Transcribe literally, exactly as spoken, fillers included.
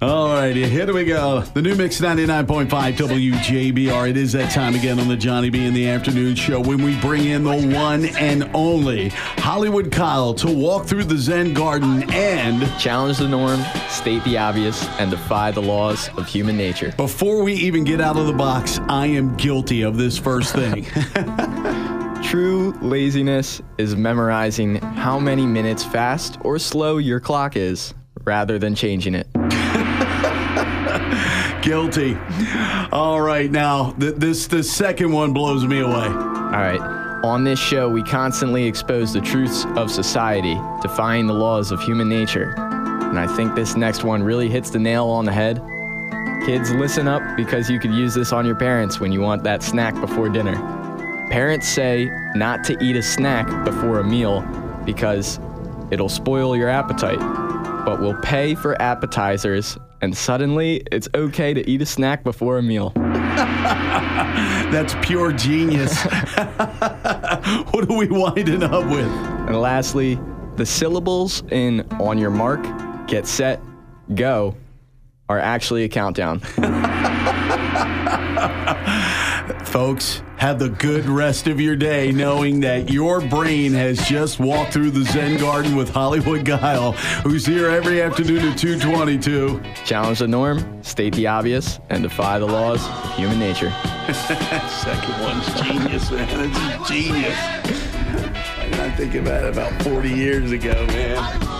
All righty, here we go. The new Mix ninety-nine point five W J B R. It is that time again on the Johnny B in the Afternoon Show when we bring in the one and only Hollywood Kyle to walk through the Zen Garden and challenge the norm, state the obvious, and defy the laws of human nature. Before we even get out of the box, I am guilty of this first thing. True laziness is memorizing how many minutes fast or slow your clock is rather than changing it. Guilty. All right, now, th- this the second one blows me away. All right. On this show, we constantly expose the truths of society, defying the laws of human nature. And I think this next one really hits the nail on the head. Kids, listen up, because you could use this on your parents when you want that snack before dinner. Parents say not to eat a snack before a meal because it'll spoil your appetite, but we'll pay for appetizers, and suddenly it's okay to eat a snack before a meal. That's pure genius. What are we winding up with? And lastly, the syllables in on your mark, get set, go are actually a countdown. Folks, have the good rest of your day knowing that your brain has just walked through the Zen Garden with Hollywood Kyle, who's here every afternoon at two twenty-two. Challenge the norm, state the obvious, and defy the laws of human nature. Second one's genius, man. It's genius. I did not think about it about forty years ago, man.